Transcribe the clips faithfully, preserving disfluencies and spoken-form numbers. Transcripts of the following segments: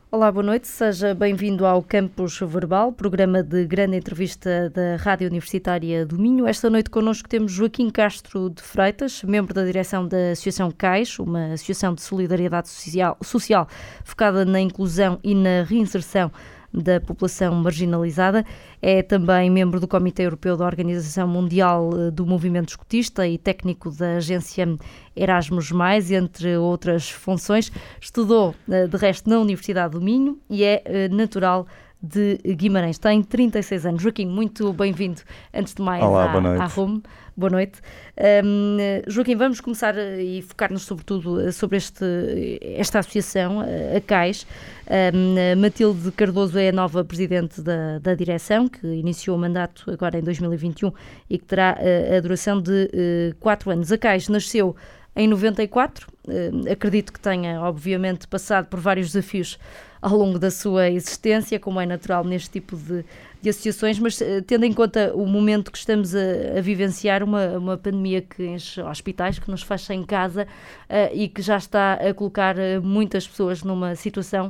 Olá, boa noite, seja bem-vindo ao Campus Verbal, programa de grande entrevista da Rádio Universitária do Minho. Esta noite connosco temos Joaquim Castro de Freitas, membro da direção da Associação CAIS, uma associação de solidariedade social, social focada na inclusão e na reinserção da população marginalizada. É também membro do Comitê Europeu da Organização Mundial do Movimento Escotista e técnico da agência Erasmus mais, entre outras funções. Estudou, de resto, na Universidade do Minho e é natural de Guimarães. Tem trinta e seis anos. Joaquim, muito bem-vindo, antes de mais, Olá, à, boa noite. à Home. Boa noite. Um, Joaquim, vamos começar e focar-nos sobretudo sobre este, esta associação, a CAIS. Um, Matilde Cardoso é a nova presidente da, da direção, que iniciou o mandato agora em dois mil e vinte e um e que terá a, a duração de uh, quatro anos. A CAIS nasceu em noventa e quatro, uh, acredito que tenha, obviamente, passado por vários desafios ao longo da sua existência, como é natural neste tipo de, de associações, mas uh, tendo em conta o momento que estamos a, a vivenciar, uma, uma pandemia que enche hospitais, que nos fecha em casa uh, e que já está a colocar uh, muitas pessoas numa situação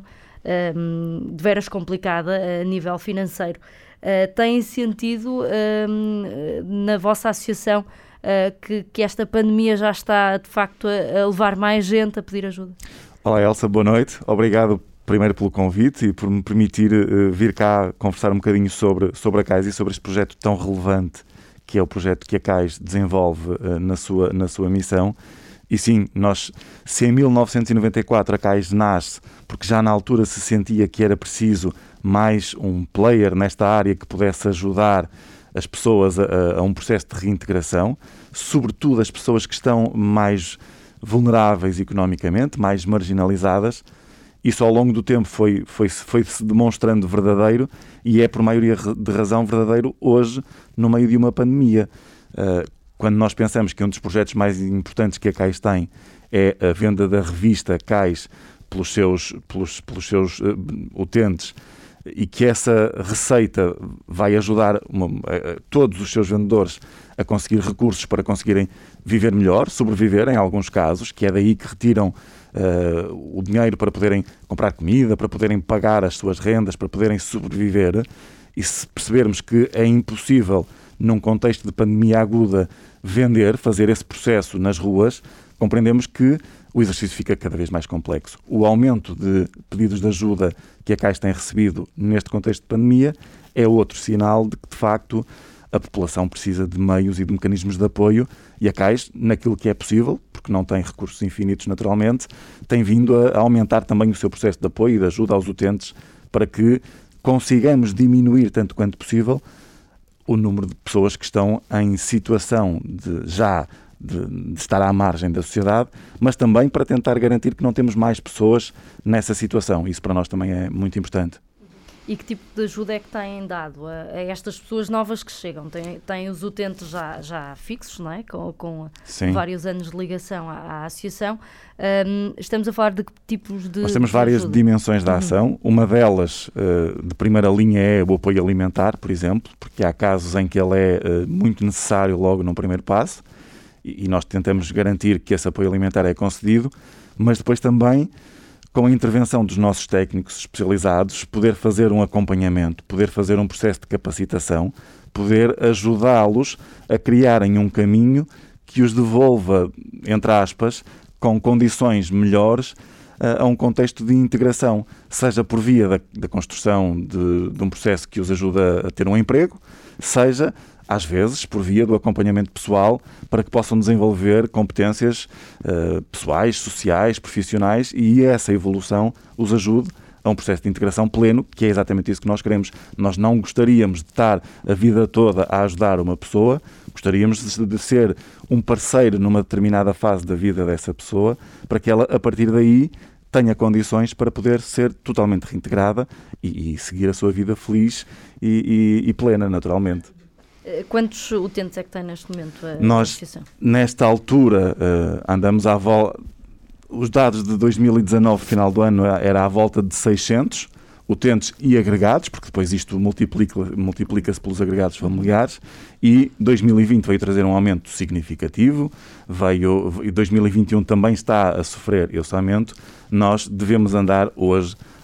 uh, de veras complicada a nível financeiro. Uh, tem sentido uh, na vossa associação uh, que, que esta pandemia já está de facto a, a levar mais gente a pedir ajuda? Olá Elsa, boa noite. Obrigado primeiro pelo convite e por me permitir uh, vir cá conversar um bocadinho sobre, sobre a CAIS e sobre este projeto tão relevante que é o projeto que a CAIS desenvolve uh, na, sua, na sua missão. E sim, nós, se em mil novecentos e noventa e quatro a CAIS nasce porque já na altura se sentia que era preciso mais um player nesta área que pudesse ajudar as pessoas a, a um processo de reintegração, sobretudo as pessoas que estão mais vulneráveis economicamente, mais marginalizadas. Isso ao longo do tempo foi, foi, foi-se demonstrando verdadeiro e é por maioria de razão verdadeiro hoje no meio de uma pandemia. Uh, quando nós pensamos que um dos projetos mais importantes que a CAIS tem é a venda da revista CAIS pelos seus, pelos, pelos seus uh, utentes e que essa receita vai ajudar uma, uh, todos os seus vendedores a conseguir recursos para conseguirem viver melhor, sobreviver em alguns casos, que é daí que retiram Uh, o dinheiro para poderem comprar comida, para poderem pagar as suas rendas, para poderem sobreviver. E se percebermos que é impossível, num contexto de pandemia aguda, vender, fazer esse processo nas ruas, compreendemos que o exercício fica cada vez mais complexo. O aumento de pedidos de ajuda que a CAIS tem recebido neste contexto de pandemia é outro sinal de que, de facto, a população precisa de meios e de mecanismos de apoio e a CAIS, naquilo que é possível, porque não tem recursos infinitos naturalmente, tem vindo a aumentar também o seu processo de apoio e de ajuda aos utentes para que consigamos diminuir tanto quanto possível o número de pessoas que estão em situação de já de, de estar à margem da sociedade, mas também para tentar garantir que não temos mais pessoas nessa situação. Isso para nós também é muito importante. E que tipo de ajuda é que têm dado a, a estas pessoas novas que chegam? Têm, têm os utentes já, já fixos, não é? Com, com vários anos de ligação à, à associação. Um, estamos a falar de que tipos de Nós temos de várias ajuda? dimensões da ação. Uhum. Uma delas, uh, de primeira linha, é o apoio alimentar, por exemplo, porque há casos em que ele é uh, muito necessário logo num primeiro passo e, e nós tentamos garantir que esse apoio alimentar é concedido, mas depois também, com a intervenção dos nossos técnicos especializados, poder fazer um acompanhamento, poder fazer um processo de capacitação, poder ajudá-los a criarem um caminho que os devolva, entre aspas, com condições melhores uh, a um contexto de integração, seja por via da, da construção de, de um processo que os ajuda a ter um emprego, seja às vezes, por via do acompanhamento pessoal, para que possam desenvolver competências uh, pessoais, sociais, profissionais e essa evolução os ajude a um processo de integração pleno, que é exatamente isso que nós queremos. Nós não gostaríamos de estar a vida toda a ajudar uma pessoa, gostaríamos de ser um parceiro numa determinada fase da vida dessa pessoa, para que ela, a partir daí, tenha condições para poder ser totalmente reintegrada e, e seguir a sua vida feliz e, e, e plena, naturalmente. Quantos utentes é que tem neste momento a Nós, associação? Nesta altura, uh, andamos à volta... Os dados de dois mil e dezanove, final do ano, era à volta de seiscentos utentes e agregados, porque depois isto multiplica, multiplica-se pelos agregados familiares, e dois mil e vinte veio trazer um aumento significativo, veio, e dois mil e vinte e um também está a sofrer esse aumento. Nós devemos andar hoje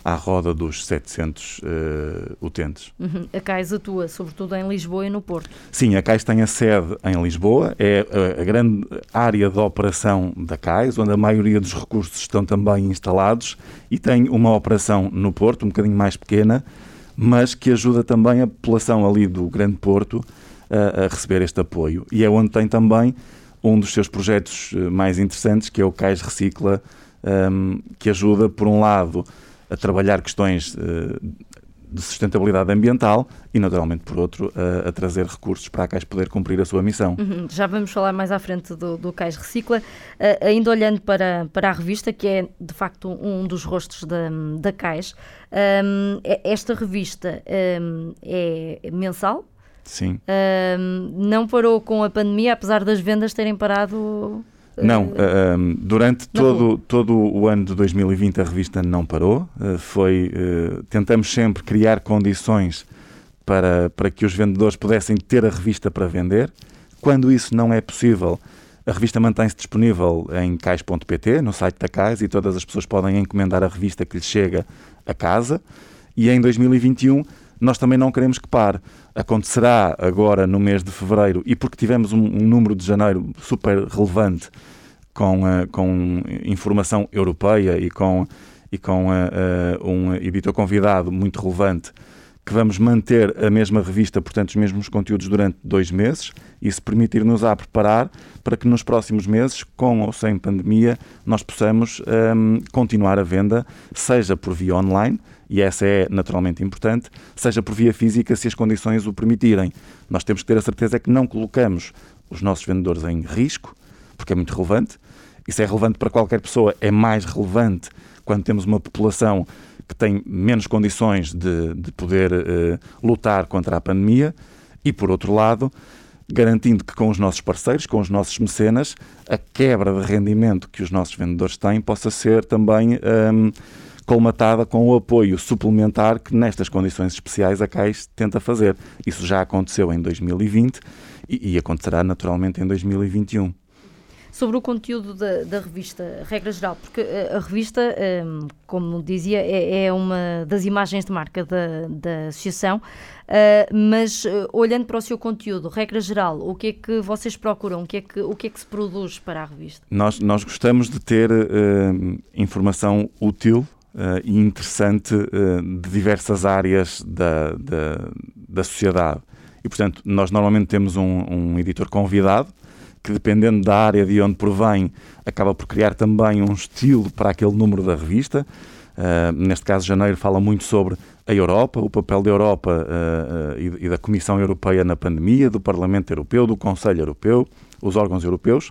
à roda dos setecentos uh, utentes. Uhum. A CAIS atua sobretudo em Lisboa e no Porto. Sim, a CAIS tem a sede em Lisboa, é a, a grande área de operação da CAIS, onde a maioria dos recursos estão também instalados, e tem uma operação no Porto, um bocadinho mais pequena, mas que ajuda também a população ali do Grande Porto a, a receber este apoio. E é onde tem também um dos seus projetos mais interessantes, que é o CAIS Recicla, um, que ajuda, por um lado, a trabalhar questões uh, de sustentabilidade ambiental e, naturalmente, por outro, a, a trazer recursos para a CAIS poder cumprir a sua missão. Uhum. Já vamos falar mais à frente do, do CAIS Recicla. Uh, ainda olhando para, para a revista, que é, de facto, um dos rostos da, da CAIS, um, esta revista um, é mensal? Sim. Um, não parou com a pandemia, apesar das vendas terem parado... Não, uh, durante todo, todo o ano de dois mil e vinte a revista não parou. Uh, foi, uh, tentamos sempre criar condições para, para que os vendedores pudessem ter a revista para vender. Quando isso não é possível, a revista mantém-se disponível em cais ponto pt, no site da CAIS, e todas as pessoas podem encomendar a revista que lhes chega a casa. E em dois mil e vinte e um nós também não queremos que pare. Acontecerá agora no mês de fevereiro, e porque tivemos um, um número de janeiro super relevante com, uh, com informação europeia e com, e com uh, uh, um editor convidado muito relevante, que vamos manter a mesma revista, portanto os mesmos conteúdos durante dois meses. Isso permitir-nos a preparar para que nos próximos meses, com ou sem pandemia, nós possamos um, continuar a venda, seja por via online, e essa é naturalmente importante, seja por via física, se as condições o permitirem. Nós temos que ter a certeza que não colocamos os nossos vendedores em risco, porque é muito relevante. Isso é relevante para qualquer pessoa, é mais relevante quando temos uma população que tem menos condições de, de poder uh, lutar contra a pandemia, e, por outro lado, garantindo que com os nossos parceiros, com os nossos mecenas, a quebra de rendimento que os nossos vendedores têm possa ser também um, colmatada com o apoio suplementar que nestas condições especiais a CAIS tenta fazer. Isso já aconteceu em dois mil e vinte e, e acontecerá naturalmente em dois mil e vinte e um. Sobre o conteúdo da, da revista, regra geral, porque a, a revista, um, como dizia, é, é uma das imagens de marca da, da associação, uh, mas uh, olhando para o seu conteúdo, regra geral, o que é que vocês procuram? O que é que, o que, é que se produz para a revista? Nós, nós gostamos de ter uh, informação útil uh, e interessante uh, de diversas áreas da, da, da sociedade. E, portanto, nós normalmente temos um, um editor convidado, que, dependendo da área de onde provém, acaba por criar também um estilo para aquele número da revista. Uh, neste caso, janeiro fala muito sobre a Europa, o papel da Europa uh, uh, e, e da Comissão Europeia na pandemia, do Parlamento Europeu, do Conselho Europeu, os órgãos europeus.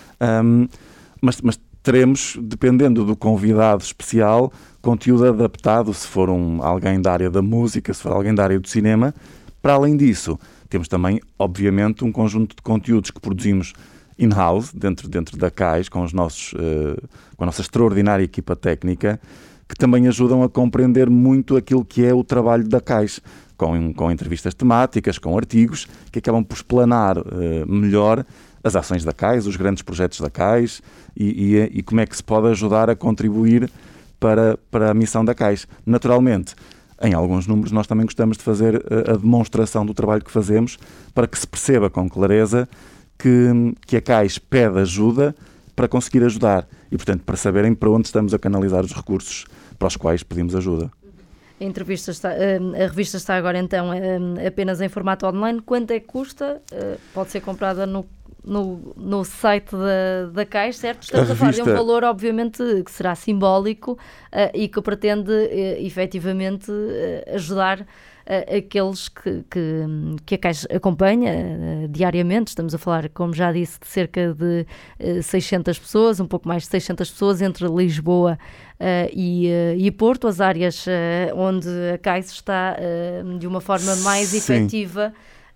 Um, mas, mas teremos, dependendo do convidado especial, conteúdo adaptado, se for um, alguém da área da música, se for alguém da área do cinema. Para além disso, temos também, obviamente, um conjunto de conteúdos que produzimos in-house, dentro, dentro da CAIS, com, os nossos, uh, com a nossa extraordinária equipa técnica, que também ajudam a compreender muito aquilo que é o trabalho da CAIS, com, com entrevistas temáticas, com artigos, que acabam por explanar uh, melhor as ações da CAIS, os grandes projetos da CAIS e, e, e como é que se pode ajudar a contribuir para, para a missão da CAIS. Naturalmente, em alguns números nós também gostamos de fazer a, a demonstração do trabalho que fazemos para que se perceba com clareza que, que a CAIS pede ajuda para conseguir ajudar e, portanto, para saberem para onde estamos a canalizar os recursos para os quais pedimos ajuda. A, entrevista está, a revista está agora então apenas em formato online. Quanto é que custa? Pode ser comprada no No, no site da, da CAIS, certo? Estamos a, a falar de um valor, obviamente, que será simbólico uh, e que pretende, uh, efetivamente, uh, ajudar uh, aqueles que, que, que a CAIS acompanha uh, diariamente. Estamos a falar, como já disse, de cerca de uh, seiscentas pessoas, um pouco mais de seiscentas pessoas, entre Lisboa uh, e, uh, e Porto, as áreas uh, onde a CAIS está uh, de uma forma mais Sim. efetiva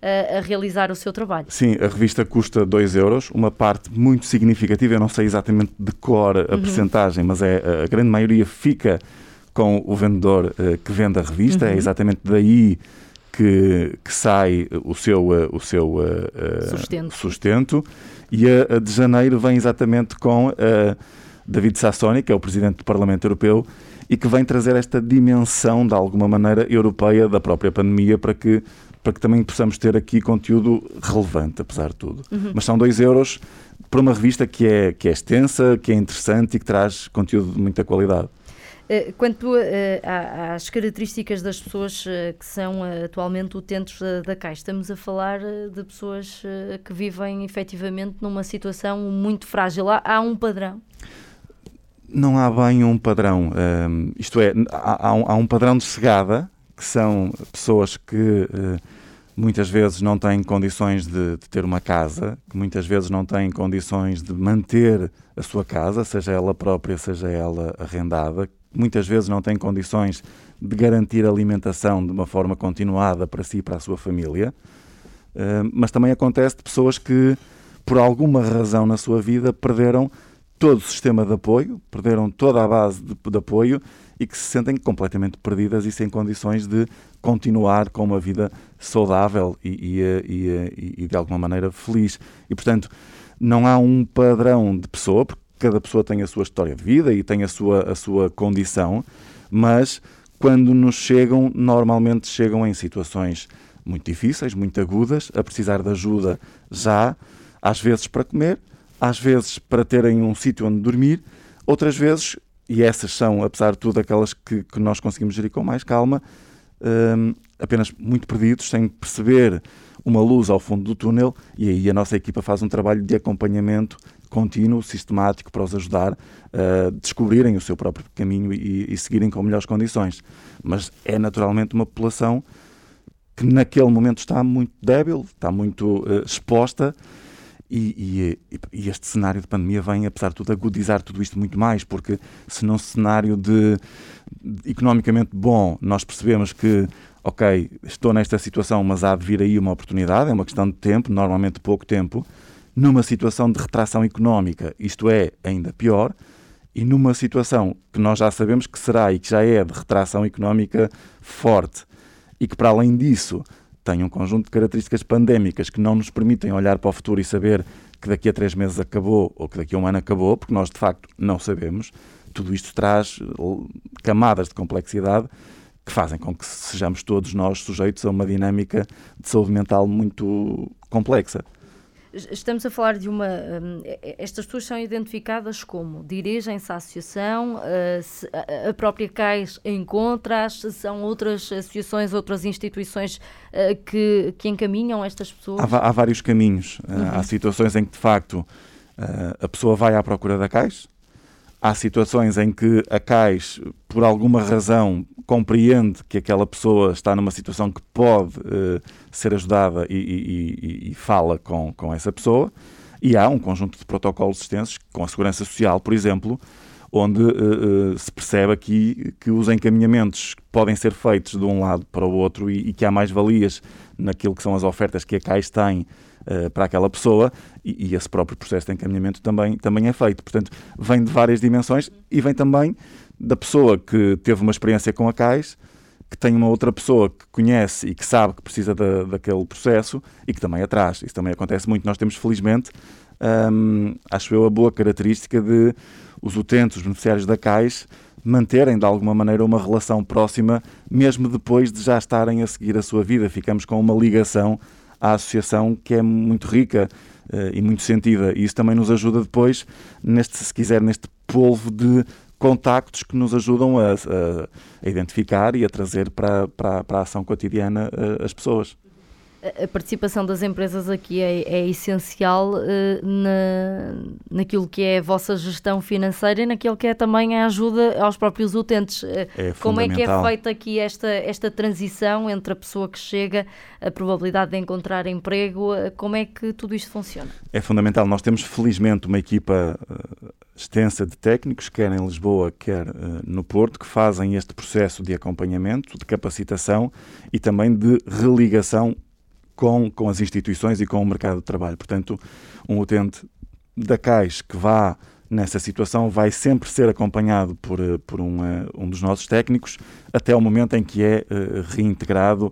a realizar o seu trabalho. Sim, a revista custa dois euros, uma parte muito significativa, eu não sei exatamente de cor a uhum. percentagem, mas é, a grande maioria fica com o vendedor uh, que vende a revista, uhum. é exatamente daí que, que sai o seu, uh, o seu uh, sustento. sustento, e a, a de janeiro vem exatamente com uh, David Sassoni, que é o Presidente do Parlamento Europeu, e que vem trazer esta dimensão, de alguma maneira, europeia da própria pandemia, para que, para que também possamos ter aqui conteúdo relevante, apesar de tudo. Uhum. Mas são dois euros para uma revista que é, que é extensa, que é interessante e que traz conteúdo de muita qualidade. Quanto uh, às características das pessoas uh, que são uh, atualmente utentes uh, da Caixa, estamos a falar uh, de pessoas uh, que vivem efetivamente numa situação muito frágil. Há, há um padrão? Não há bem um padrão. Um, isto é, há, há, um, há um padrão de chegada, que são pessoas que uh, muitas vezes não têm condições de, de ter uma casa, que muitas vezes não têm condições de manter a sua casa, seja ela própria, seja ela arrendada, muitas vezes não têm condições de garantir alimentação de uma forma continuada para si e para a sua família, uh, mas também acontece de pessoas que, por alguma razão na sua vida, perderam todo o sistema de apoio, perderam toda a base de, de apoio e que se sentem completamente perdidas e sem condições de continuar com uma vida saudável e, e, e, e de alguma maneira feliz. E, portanto, não há um padrão de pessoa, porque cada pessoa tem a sua história de vida e tem a sua, a sua condição, mas quando nos chegam, normalmente chegam em situações muito difíceis, muito agudas, a precisar de ajuda já, às vezes para comer, às vezes para terem um sítio onde dormir, outras vezes, e essas são, apesar de tudo, aquelas que, que nós conseguimos gerir com mais calma, um, apenas muito perdidos, sem perceber uma luz ao fundo do túnel, e aí a nossa equipa faz um trabalho de acompanhamento contínuo, sistemático, para os ajudar a descobrirem o seu próprio caminho e, e seguirem com melhores condições. Mas é naturalmente uma população que naquele momento está muito débil, está muito uh, exposta, e, e, e este cenário de pandemia vem, apesar de tudo, agudizar tudo isto muito mais, porque se num cenário de, de economicamente bom nós percebemos que ok, estou nesta situação, mas há de vir aí uma oportunidade, é uma questão de tempo, normalmente pouco tempo. Numa situação de retração económica, isto é ainda pior, e numa situação que nós já sabemos que será e que já é de retração económica forte, e que para além disso tem um conjunto de características pandémicas que não nos permitem olhar para o futuro e saber que daqui a três meses acabou ou que daqui a um ano acabou, porque nós de facto não sabemos, tudo isto traz camadas de complexidade que fazem com que sejamos todos nós sujeitos a uma dinâmica de saúde mental muito complexa. Estamos a falar de uma... Estas pessoas são identificadas como? Dirigem-se à associação? A própria Caixa encontra-as? São outras associações, outras instituições que, que encaminham estas pessoas? Há, há vários caminhos. Uhum. Há situações em que, de facto, a pessoa vai à procura da Caixa. Há situações em que a Caixa, por alguma razão, compreende que aquela pessoa está numa situação que pode uh, ser ajudada e, e, e, e fala com, com essa pessoa. E há um conjunto de protocolos extensos, com a Segurança Social, por exemplo, onde uh, uh, se percebe aqui que os encaminhamentos podem ser feitos de um lado para o outro e, e que há mais valias naquilo que são as ofertas que a Caixa tem uh, para aquela pessoa e, e esse próprio processo de encaminhamento também, também é feito. Portanto, vem de várias dimensões e vem também da pessoa que teve uma experiência com a Caixa, que tem uma outra pessoa que conhece e que sabe que precisa da, daquele processo e que também atrás. Isso também acontece muito. Nós temos, felizmente, hum, acho eu, a boa característica de os utentes, os beneficiários da Caixa, manterem de alguma maneira uma relação próxima, mesmo depois de já estarem a seguir a sua vida. Ficamos com uma ligação à associação que é muito rica uh, e muito sentida. E isso também nos ajuda depois, neste, se quiser, neste polvo de contactos que nos ajudam a, a, a identificar e a trazer para, para, para a ação cotidiana uh, as pessoas. A participação das empresas aqui é, é essencial uh, na, naquilo que é a vossa gestão financeira e naquilo que é também a ajuda aos próprios utentes. É Como é que é feita aqui esta, esta transição entre a pessoa que chega, a probabilidade de encontrar emprego, como é que tudo isto funciona? É fundamental. Nós temos, felizmente, uma equipa uh, extensa de técnicos, quer em Lisboa, quer uh, no Porto, que fazem este processo de acompanhamento, de capacitação e também de religação Com, com as instituições e com o mercado de trabalho. Portanto, um utente da Caixa que vá nessa situação vai sempre ser acompanhado por, por um, um dos nossos técnicos até o momento em que é uh, reintegrado,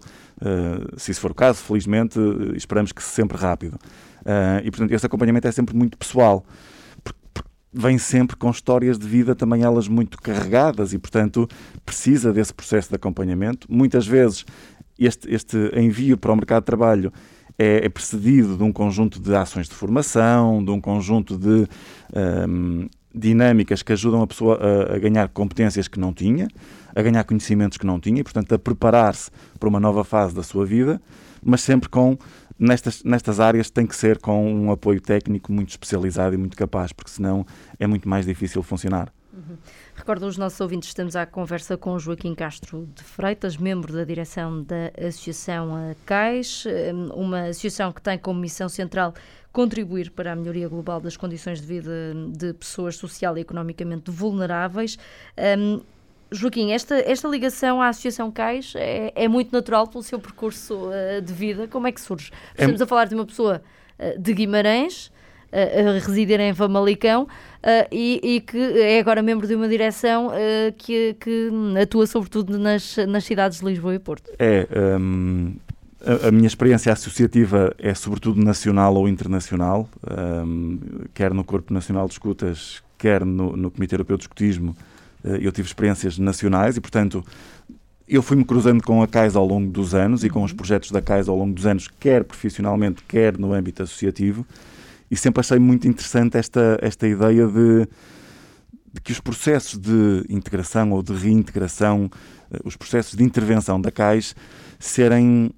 uh, se isso for o caso, felizmente, uh, esperamos que sempre rápido. Uh, e, portanto, esse acompanhamento é sempre muito pessoal. vem sempre com histórias de vida também elas muito carregadas e, portanto, precisa desse processo de acompanhamento. Muitas vezes este, este envio para o mercado de trabalho é, é precedido de um conjunto de ações de formação, de um conjunto de um, dinâmicas que ajudam a pessoa a, a ganhar competências que não tinha, a ganhar conhecimentos que não tinha e, portanto, a preparar-se para uma nova fase da sua vida, mas sempre com, nestas, nestas áreas, tem que ser com um apoio técnico muito especializado e muito capaz, porque senão é muito mais difícil funcionar. Uhum. Recordo aos nossos ouvintes, estamos à conversa com Joaquim Castro de Freitas, membro da direção da Associação CAIS, uma associação que tem como missão central contribuir para a melhoria global das condições de vida de pessoas social e economicamente vulneráveis. Um, Joaquim, esta, esta ligação à Associação CAIS é, é muito natural pelo seu percurso uh, de vida. Como é que surge? Estamos é... a falar de uma pessoa uh, de Guimarães, uh, a residir em Famalicão, uh, e, e que é agora membro de uma direção uh, que, que atua sobretudo nas, nas cidades de Lisboa e Porto. É, um, a, a minha experiência associativa é sobretudo nacional ou internacional, um, quer no Corpo Nacional de Escutas, quer no, no Comitê Europeu de Escutismo. Eu tive experiências nacionais e, portanto, eu fui-me cruzando com a CAIS ao longo dos anos e com os projetos da CAIS ao longo dos anos, quer profissionalmente, quer no âmbito associativo, e sempre achei muito interessante esta, esta ideia de, de que os processos de integração ou de reintegração, os processos de intervenção da CAIS, serem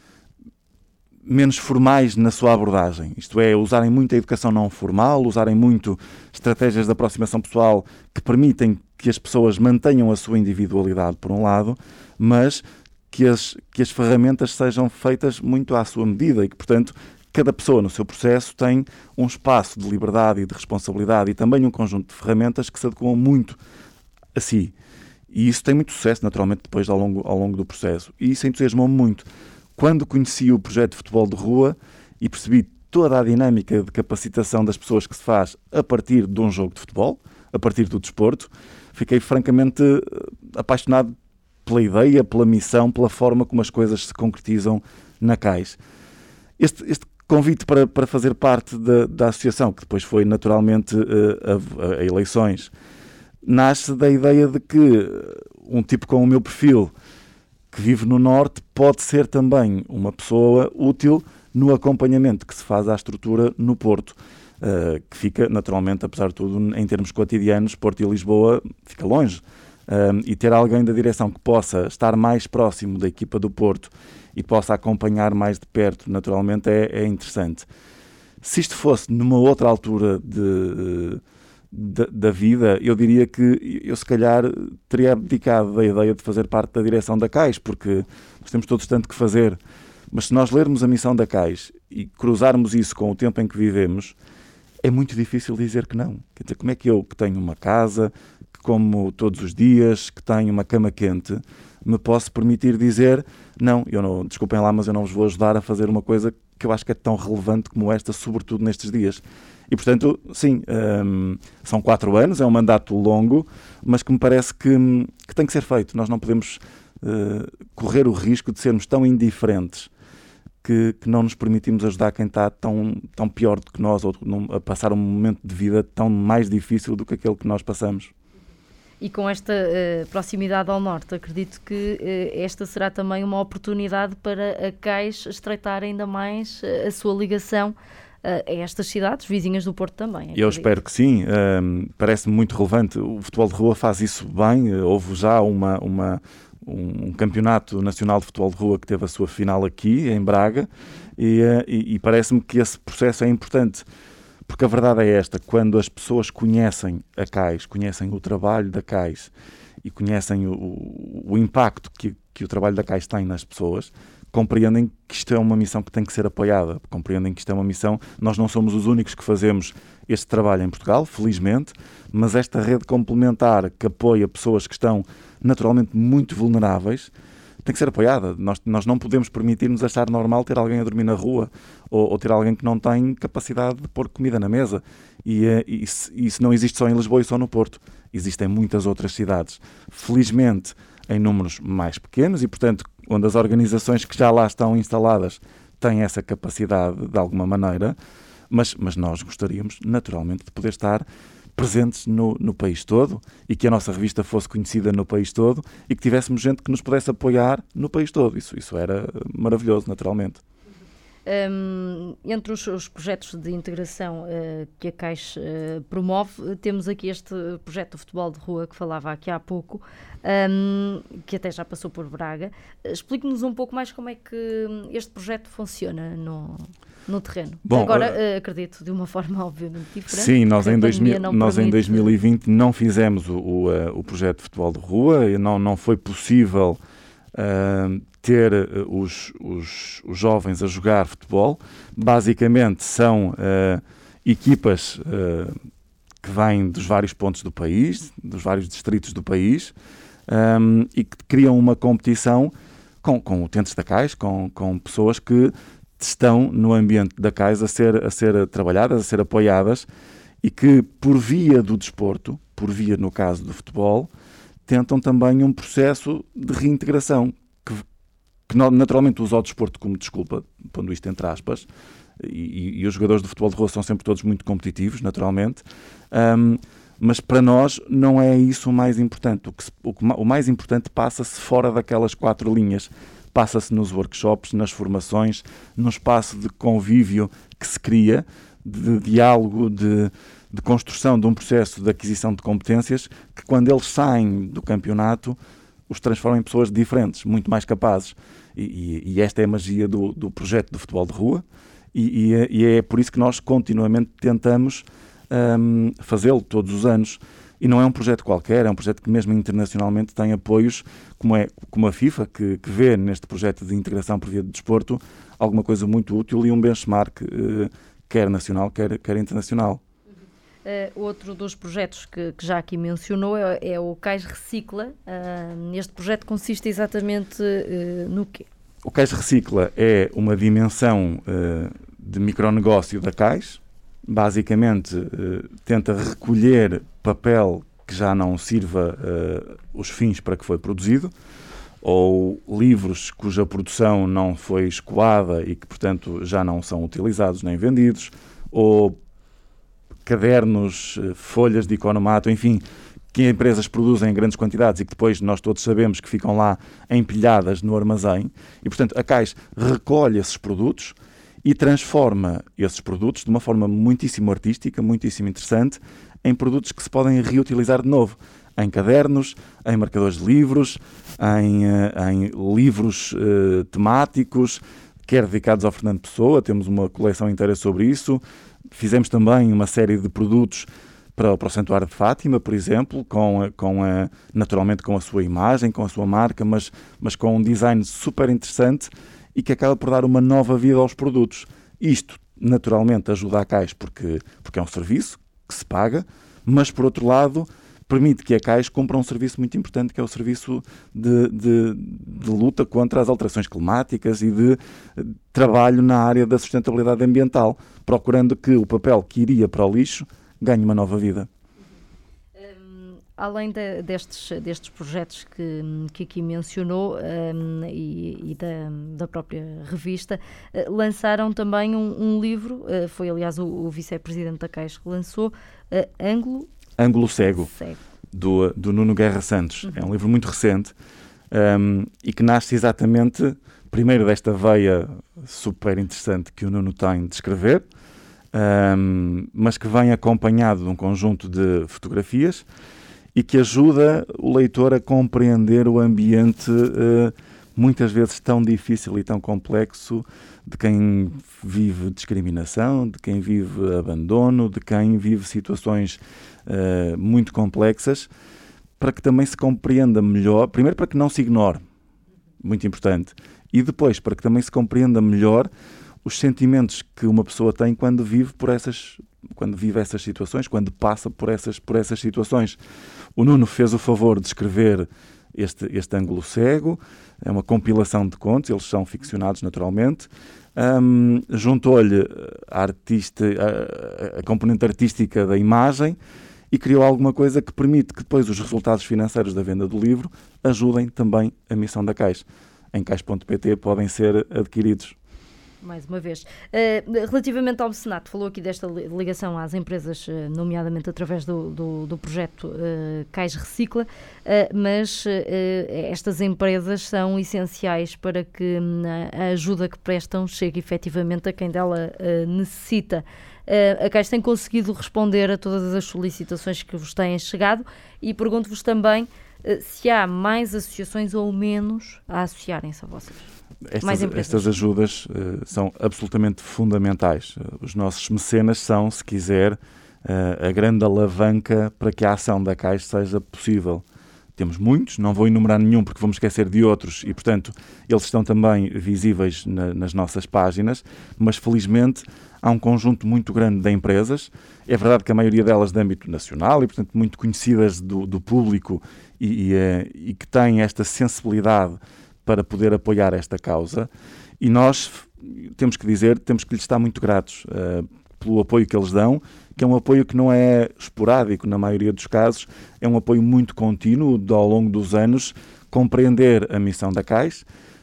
menos formais na sua abordagem, isto é, usarem muito a educação não formal, usarem muito estratégias de aproximação pessoal que permitem que as pessoas mantenham a sua individualidade, por um lado, mas que as, que as ferramentas sejam feitas muito à sua medida e que, portanto, cada pessoa no seu processo tem um espaço de liberdade e de responsabilidade e também um conjunto de ferramentas que se adequam muito a si. E isso tem muito sucesso, naturalmente, depois ao longo, ao longo do processo. E isso entusiasmou-me muito. Quando conheci o projeto de futebol de rua e percebi toda a dinâmica de capacitação das pessoas que se faz a partir de um jogo de futebol, a partir do desporto, fiquei francamente apaixonado pela ideia, pela missão, pela forma como as coisas se concretizam na CAIS. Este, este convite para, para fazer parte da, da associação, que depois foi naturalmente uh, a, a eleições, nasce da ideia de que um tipo com o meu perfil, que vive no Norte, pode ser também uma pessoa útil no acompanhamento que se faz à estrutura no Porto, uh, que fica, naturalmente, apesar de tudo, em termos cotidianos, Porto e Lisboa fica longe. Uh, e ter alguém da direção que possa estar mais próximo da equipa do Porto e possa acompanhar mais de perto, naturalmente, é, é interessante. Se isto fosse numa outra altura de... Da, da vida, eu diria que eu se calhar teria abdicado da ideia de fazer parte da direção da CAIS, porque nós temos todos tanto que fazer, mas se nós lermos a missão da CAIS e cruzarmos isso com o tempo em que vivemos, é muito difícil dizer que não. Quer dizer, como é que eu, que tenho uma casa, que como todos os dias, que tenho uma cama quente, me posso permitir dizer, não, eu não, desculpem lá, mas eu não vos vou ajudar a fazer uma coisa que eu acho que é tão relevante como esta, sobretudo nestes dias. E, portanto, sim, um, são quatro anos, é um mandato longo, mas que me parece que, que tem que ser feito. Nós não podemos uh, correr o risco de sermos tão indiferentes que, que não nos permitimos ajudar quem está tão, tão pior do que nós ou a passar um momento de vida tão mais difícil do que aquele que nós passamos. E com esta uh, proximidade ao Norte, acredito que uh, esta será também uma oportunidade para a CAIS estreitar ainda mais uh, a sua ligação a estas cidades vizinhas do Porto também. Acredito. Eu espero que sim, um, parece-me muito relevante. O futebol de rua faz isso bem, houve já uma, uma, um campeonato nacional de futebol de rua que teve a sua final aqui, em Braga, e, e, e parece-me que esse processo é importante, porque a verdade é esta, quando as pessoas conhecem a CAIS, conhecem o trabalho da CAIS e conhecem o, o impacto que, que o trabalho da CAIS tem nas pessoas, compreendem que isto é uma missão que tem que ser apoiada, compreendem que isto é uma missão, nós não somos os únicos que fazemos este trabalho em Portugal, felizmente, mas esta rede complementar que apoia pessoas que estão naturalmente muito vulneráveis, tem que ser apoiada. Nós, nós não podemos permitir-nos achar normal ter alguém a dormir na rua ou, ou ter alguém que não tem capacidade de pôr comida na mesa. E, e isso, isso não existe só em Lisboa e só no Porto. Existem muitas outras cidades. Felizmente, em números mais pequenos e, portanto, onde as organizações que já lá estão instaladas têm essa capacidade de alguma maneira, mas, mas nós gostaríamos, naturalmente, de poder estar presentes no, no país todo e que a nossa revista fosse conhecida no país todo e que tivéssemos gente que nos pudesse apoiar no país todo. Isso, isso era maravilhoso, naturalmente. Um, entre os, os projetos de integração uh, que a Caixa uh, promove, uh, temos aqui este projeto do futebol de rua que falava aqui há pouco, um, que até já passou por Braga. Uh, Explique-nos um pouco mais como é que este projeto funciona no, no terreno. Bom, agora, uh, acredito, de uma forma obviamente diferente. Sim, nós, em, dois mil, nós permite... em dois mil e vinte não fizemos o, o, uh, o projeto de futebol de rua, e não, não foi possível uh, ter uh, os, os, os jovens a jogar futebol. Basicamente são uh, equipas uh, que vêm dos vários pontos do país, dos vários distritos do país, um, e que criam uma competição com, com utentes da Caixa, com, com pessoas que estão no ambiente da Caixa a ser, a ser trabalhadas, a ser apoiadas, e que por via do desporto, por via no caso do futebol, tentam também um processo de reintegração, que, que naturalmente usa o desporto como desculpa, pondo isto entre aspas, e, e os jogadores de futebol de rua são sempre todos muito competitivos, naturalmente, um, mas para nós não é isso o mais importante. O, que se, o, que, o mais importante passa-se fora daquelas quatro linhas, passa-se nos workshops, nas formações, num espaço de convívio que se cria, de diálogo, de, de construção de um processo de aquisição de competências que, quando eles saem do campeonato, os transforma em pessoas diferentes, muito mais capazes. E, e, e esta é a magia do, do projeto do futebol de rua, e, e, e é por isso que nós continuamente tentamos um, fazê-lo todos os anos. E não é um projeto qualquer, é um projeto que mesmo internacionalmente tem apoios, como, é, como a FIFA, que, que vê neste projeto de integração por via de desporto alguma coisa muito útil e um benchmark, uh, quer nacional, quer, quer internacional. Uh, outro dos projetos que, que já aqui mencionou é, é o Caixa Recicla. Uh, este projeto consiste exatamente uh, no quê? O Caixa Recicla é uma dimensão uh, de micronegócio da Caixa. Basicamente, uh, tenta recolher papel que já não sirva uh, os fins para que foi produzido, ou livros cuja produção não foi escoada e que, portanto, já não são utilizados nem vendidos, ou cadernos, folhas de economato, enfim, que empresas produzem em grandes quantidades e que depois nós todos sabemos que ficam lá empilhadas no armazém. E, portanto, a Caixa recolhe esses produtos e transforma esses produtos de uma forma muitíssimo artística, muitíssimo interessante, em produtos que se podem reutilizar de novo, em cadernos, em marcadores de livros, em, em livros uh, temáticos, quer dedicados ao Fernando Pessoa, temos uma coleção inteira sobre isso. Fizemos também uma série de produtos para, para o Santuário de Fátima, por exemplo, com, com a, naturalmente com a sua imagem, com a sua marca, mas, mas com um design super interessante e que acaba por dar uma nova vida aos produtos. Isto, naturalmente, ajuda a Caixa porque, porque é um serviço que se paga, mas, por outro lado, permite que a Caixa cumpra um serviço muito importante, que é o serviço de, de, de luta contra as alterações climáticas e de trabalho na área da sustentabilidade ambiental, procurando que o papel que iria para o lixo ganhe uma nova vida. Um, além de, destes, destes projetos que, que aqui mencionou um, e, e da, da própria revista, uh, lançaram também um, um livro, uh, foi aliás o, o vice-presidente da Caixa que lançou, uh, Ângulo Ângulo Cego, Cego. Do, do Nuno Guerra Santos. Uhum. É um livro muito recente um, e que nasce exatamente, primeiro, desta veia super interessante que o Nuno tem de escrever, um, mas que vem acompanhado de um conjunto de fotografias e que ajuda o leitor a compreender o ambiente uh, muitas vezes tão difícil e tão complexo de quem vive discriminação, de quem vive abandono, de quem vive situações Uh, muito complexas, para que também se compreenda melhor, primeiro para que não se ignore, muito importante, e depois para que também se compreenda melhor os sentimentos que uma pessoa tem quando vive por essas, quando vive essas situações, quando passa por essas, por essas situações. O Nuno fez o favor de escrever este, este Ângulo Cego, é uma compilação de contos, eles são ficcionados naturalmente. Um, juntou-lhe a, artista, a, a componente artística da imagem e criou alguma coisa que permite que depois os resultados financeiros da venda do livro ajudem também a missão da Caixa. Em caixa ponto pt podem ser adquiridos. Mais uma vez. Uh, relativamente ao mecenato, falou aqui desta ligação às empresas, uh, nomeadamente através do, do, do projeto uh, Cais Recicla, uh, mas uh, estas empresas são essenciais para que uh, a ajuda que prestam chegue efetivamente a quem dela uh, necessita. Uh, a Cais tem conseguido responder a todas as solicitações que vos têm chegado e pergunto-vos também uh, se há mais associações ou menos a associarem-se a vocês. Estas, estas ajudas uh, são absolutamente fundamentais. Uh, os nossos mecenas são, se quiser, uh, a grande alavanca para que a ação da Cais seja possível. Temos muitos, não vou enumerar nenhum porque vamos esquecer de outros e, portanto, eles estão também visíveis na, nas nossas páginas, mas felizmente há um conjunto muito grande de empresas. É verdade que a maioria delas de âmbito nacional e, portanto, muito conhecidas do, do público e, e, uh, e que têm esta sensibilidade para poder apoiar esta causa, e nós temos que dizer, temos que lhes estar muito gratos uh, pelo apoio que eles dão, que é um apoio que não é esporádico na maioria dos casos, é um apoio muito contínuo ao longo dos anos, compreender a missão da Cais,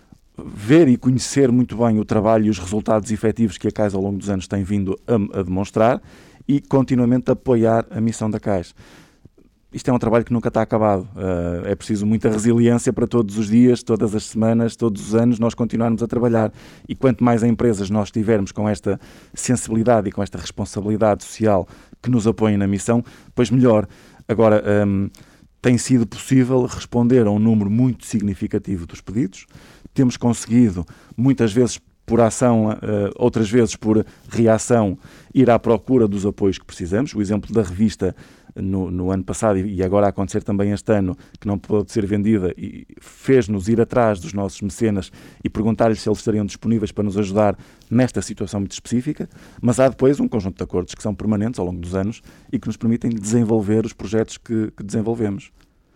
ver e conhecer muito bem o trabalho e os resultados efetivos que a Cais ao longo dos anos tem vindo a, a demonstrar e continuamente apoiar a missão da Cais. Isto é um trabalho que nunca está acabado. Uh, é preciso muita resiliência para todos os dias, todas as semanas, todos os anos, nós continuarmos a trabalhar. E quanto mais empresas nós tivermos com esta sensibilidade e com esta responsabilidade social que nos apoiem na missão, pois melhor. Agora, um, tem sido possível responder a um número muito significativo dos pedidos. Temos conseguido, muitas vezes por ação, uh, outras vezes por reação, ir à procura dos apoios que precisamos. O exemplo da revista no, no ano passado e agora a acontecer também este ano, que não pôde ser vendida, e fez-nos ir atrás dos nossos mecenas e perguntar-lhes se eles estariam disponíveis para nos ajudar nesta situação muito específica, mas há depois um conjunto de acordos que são permanentes ao longo dos anos e que nos permitem desenvolver os projetos que, que desenvolvemos.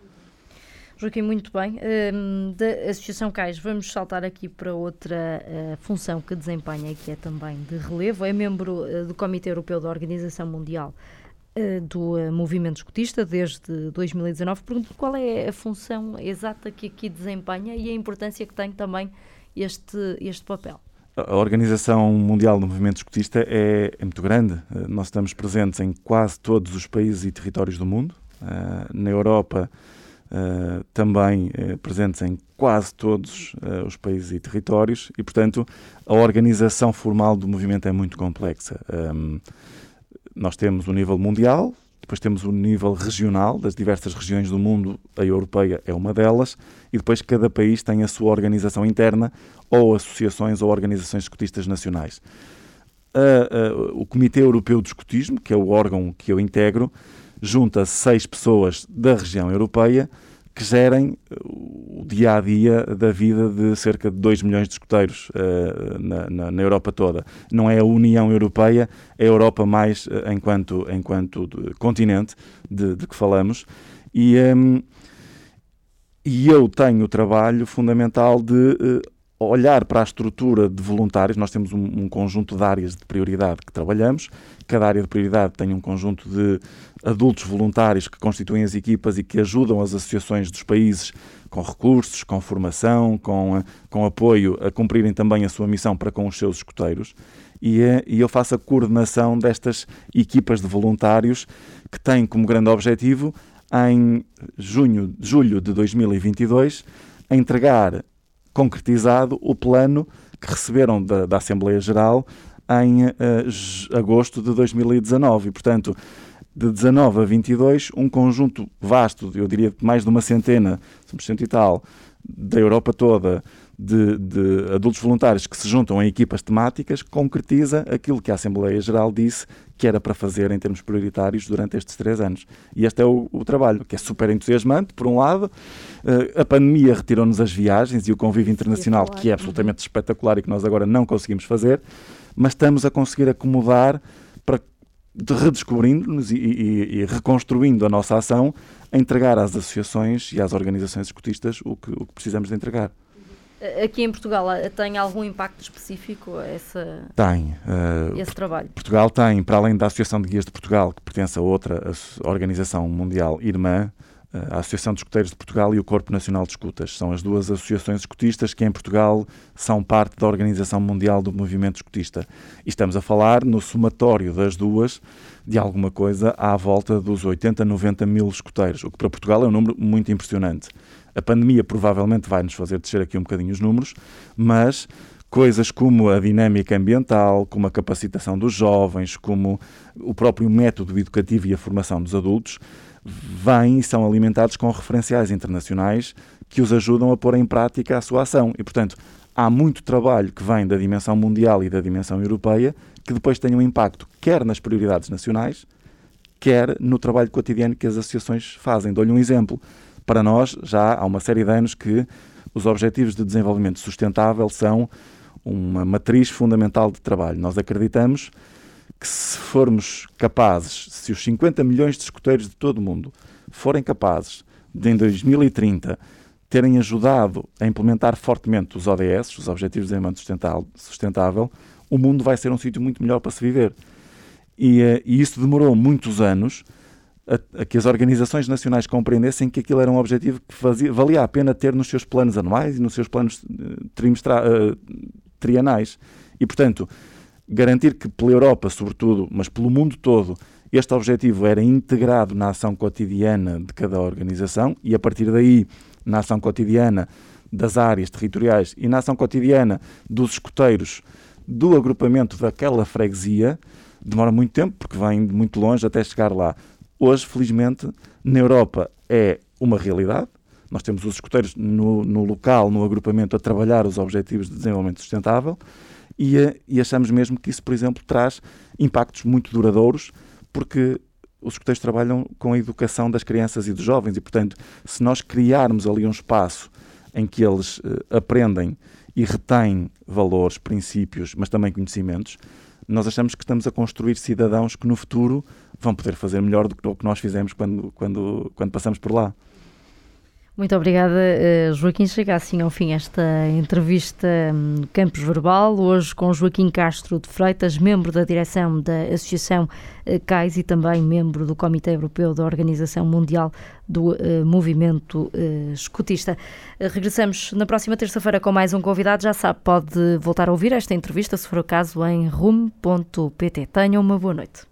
Joaquim, muito bem. Um, da Associação Cais, vamos saltar aqui para outra uh, função que desempenha e que é também de relevo. É membro uh, do Comitê Europeu da Organização Mundial uh, do uh, Movimento Escotista desde dois mil e dezanove. Pergunto qual é a função exata que aqui desempenha e a importância que tem também este, este papel. A Organização Mundial do Movimento Escotista é, é muito grande. Uh, nós estamos presentes em quase todos os países e territórios do mundo. Uh, na Europa, Uh, também uh, presentes em quase todos uh, os países e territórios e, portanto, a organização formal do movimento é muito complexa. Um, nós temos o nível mundial, depois temos o nível regional das diversas regiões do mundo, a europeia é uma delas, e depois cada país tem a sua organização interna ou associações ou organizações escotistas nacionais. Uh, uh, o Comitê Europeu de Escotismo, que é o órgão que eu integro, junta seis pessoas da região europeia que gerem o dia-a-dia da vida de cerca de dois milhões de escoteiros uh, na, na, na Europa toda. Não é a União Europeia, é a Europa mais uh, enquanto, enquanto continente de, de que falamos. E, um, e eu tenho o trabalho fundamental de uh, olhar para a estrutura de voluntários. Nós temos um, um conjunto de áreas de prioridade que trabalhamos. Cada área de prioridade tem um conjunto de adultos voluntários que constituem as equipas e que ajudam as associações dos países com recursos, com formação, com, com apoio a cumprirem também a sua missão para com os seus escoteiros. E, e eu faço a coordenação destas equipas de voluntários que têm como grande objetivo, em junho, julho de dois mil e vinte e dois, a entregar concretizado o plano que receberam da, da Assembleia Geral em uh, agosto de dois mil e dezanove. E, portanto, de dezanove a vinte e dois, um conjunto vasto, eu diria mais de uma centena, somos cento e tal, da Europa toda, de, de adultos voluntários que se juntam em equipas temáticas, concretiza aquilo que a Assembleia Geral disse que era para fazer em termos prioritários durante estes três anos. E este é o, o trabalho, que é super entusiasmante, por um lado. Uh, a pandemia retirou-nos as viagens e o convívio internacional, que é absolutamente espetacular e que nós agora não conseguimos fazer, mas estamos a conseguir acomodar para, de redescobrindo-nos e, e, e reconstruindo a nossa ação, a entregar às associações e às organizações escotistas o que, o que precisamos de entregar. Aqui em Portugal tem algum impacto específico essa, tem, uh, esse trabalho? Portugal tem, para além da Associação de Guias de Portugal, que pertence a outra a organização mundial irmã, a Associação de Escuteiros de Portugal e o Corpo Nacional de Escutas. São as duas associações escutistas que em Portugal são parte da Organização Mundial do Movimento Escutista. E estamos a falar, no somatório das duas, de alguma coisa à volta dos oitenta, noventa mil escuteiros, o que para Portugal é um número muito impressionante. A pandemia provavelmente vai nos fazer descer aqui um bocadinho os números, mas coisas como a dinâmica ambiental, como a capacitação dos jovens, como o próprio método educativo e a formação dos adultos, vêm e são alimentados com referenciais internacionais que os ajudam a pôr em prática a sua ação. E, portanto, há muito trabalho que vem da dimensão mundial e da dimensão europeia que depois tem um impacto quer nas prioridades nacionais, quer no trabalho cotidiano que as associações fazem. Dou-lhe um exemplo. Para nós, já há uma série de anos que os Objetivos de Desenvolvimento Sustentável são uma matriz fundamental de trabalho. Nós acreditamos que se formos capazes, se os cinquenta milhões de escuteiros de todo o mundo forem capazes de, em dois mil e trinta, terem ajudado a implementar fortemente os O D S, os Objetivos de Desenvolvimento Sustentável, o mundo vai ser um sítio muito melhor para se viver. E, e isso demorou muitos anos a, a que as organizações nacionais compreendessem que aquilo era um objetivo que fazia, valia a pena ter nos seus planos anuais e nos seus planos trimestra, uh, trianais. E, portanto, garantir que pela Europa, sobretudo, mas pelo mundo todo, este objetivo era integrado na ação cotidiana de cada organização e, a partir daí, na ação cotidiana das áreas territoriais e na ação cotidiana dos escuteiros do agrupamento daquela freguesia, demora muito tempo, porque vem de muito longe até chegar lá. Hoje, felizmente, na Europa é uma realidade. Nós temos os escuteiros no, no local, no agrupamento, a trabalhar os Objetivos de Desenvolvimento Sustentável e, e achamos mesmo que isso, por exemplo, traz impactos muito duradouros, porque os escuteiros trabalham com a educação das crianças e dos jovens e, portanto, se nós criarmos ali um espaço em que eles uh, aprendem e retêm valores, princípios, mas também conhecimentos, nós achamos que estamos a construir cidadãos que no futuro vão poder fazer melhor do que o que nós fizemos quando, quando, quando passamos por lá. Muito obrigada, Joaquim. Chega assim ao fim esta entrevista Campus Verbal, hoje com Joaquim Castro de Freitas, membro da direção da Associação CAIS e também membro do Comitê Europeu da Organização Mundial do uh, Movimento uh, Escutista. Uh, regressamos na próxima terça-feira com mais um convidado. Já sabe, pode voltar a ouvir esta entrevista, se for o caso, em rumo ponto pt. Tenham uma boa noite.